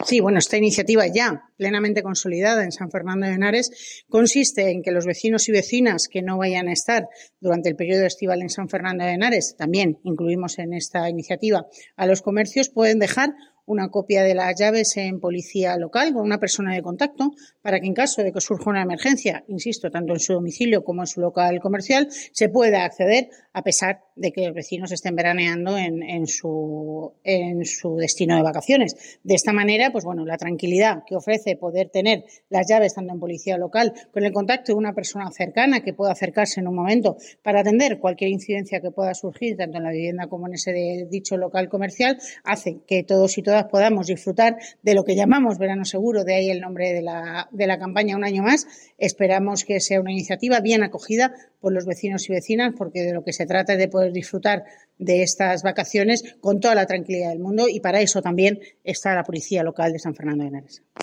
Sí, bueno, esta iniciativa ya plenamente consolidada en San Fernando de Henares consiste en que los vecinos y vecinas que no vayan a estar durante el periodo estival en San Fernando de Henares, también incluimos en esta iniciativa a los comercios, pueden dejar una copia de las llaves en policía local con una persona de contacto para que en caso de que surja una emergencia, insisto, tanto en su domicilio como en su local comercial, se pueda acceder a pesar de que los vecinos estén veraneando en su destino de vacaciones. De esta manera, pues bueno, la tranquilidad que ofrece poder tener las llaves tanto en policía local con el contacto de una persona cercana que pueda acercarse en un momento para atender cualquier incidencia que pueda surgir tanto en la vivienda como en ese de dicho local comercial, hace que todos y todas podamos disfrutar de lo que llamamos verano seguro, de ahí el nombre de la campaña Un año más. Esperamos que sea una iniciativa bien acogida por los vecinos y vecinas, porque de lo que se trata es de poder disfrutar de estas vacaciones con toda la tranquilidad del mundo, y para eso también está la Policía Local de San Fernando de Henares.